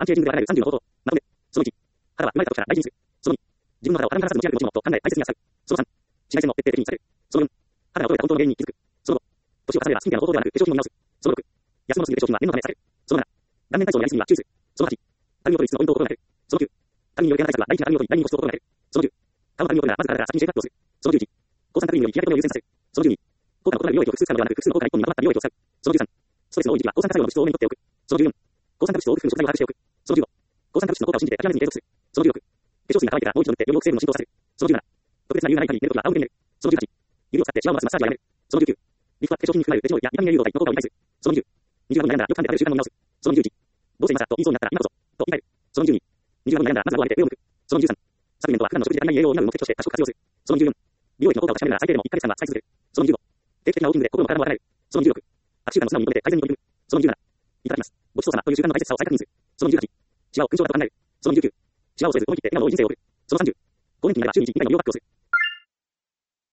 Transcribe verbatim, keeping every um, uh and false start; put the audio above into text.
アンチエイジングではないさんじゅうの方法。まとめ。そのいち。肌は生まれた時から大事にする。そのに。自分の肌を肌に離さず持ち上げる持ち物と考え大切に扱う。そのさん。紫外線の徹底的に避ける。そのよん。肌が衰えた本当の原因に気づく。そのご。年を重ねればスキンケアの方法ではなく化粧品を見直す。そのろく。安物のすぎる化粧品は念のため避ける。そのなな。顔面体操のやりすぎには注意する。そのはち。たるみを取る質のポイントを心がける。そのきゅう。たるみによる毛穴対策は大事なたるみを取り、ダイニング保湿を心がける。そのじゅう。顔のたるみを取るならまず体から先にシェイプアップをする。そのじゅういち。抗酸化クリームより日焼け止めを優先させる。そのじゅうに。効果の異なる美容液を複数使うのではなく複数の効果が一本にまとまった美容液を使う。そのじゅうさん。ストレスの多い時期は抗酸化作用の物質を多めに取っておく。そのじゅうよん。抗酸化物質を多く含む食材を把握しておく。そのじゅうご。抗酸化物質の効果を信じて諦めずに継続する。そのじゅうろく。化粧水が乾いてからもう一度塗ってより多く成分の浸透させる。そのじゅうなな。特別な理由がない限り寝るときは仰向けに寝る。そのじゅうはち。指を使ってシワを回すマッサージはやめる。そのじゅうきゅう。リフトは化粧品に含まれるレジオイルやビタミン A 融合剤の効果を理解する。そのにじゅう。にじゅうはんに悩んだらよく噛んで食べる習慣を見直す。そのにじゅういち。どうせ今さと言いそうになったら今こそ。と言い換える。そのにじゅうに。にじゅうはんに悩んだらまず顎を上げて上を向く。そのにじゅうさん。サプリメントは普段の食事で足りない栄養を補う目的として賢く活用する。そのにじゅうよん。美容液の効果を確かめるなら最低でもいっかげつかんは使い続ける。そのにじゅうご。定期的なウォーキングで心も体も温める。そのにじゅうろく。悪習慣の素直に認めて改善に取り組む。そのにじゅうなな。いただきます。ごちそうさまという習慣の大切さを再確認する。そのにじゅうはち。シワを勲章だと考える。そのにじゅうきゅう。シワを恐れず思い切って今の多い人生を送る。そのさんじゅう。更年期になれば週にいち、にかいの美容学をする。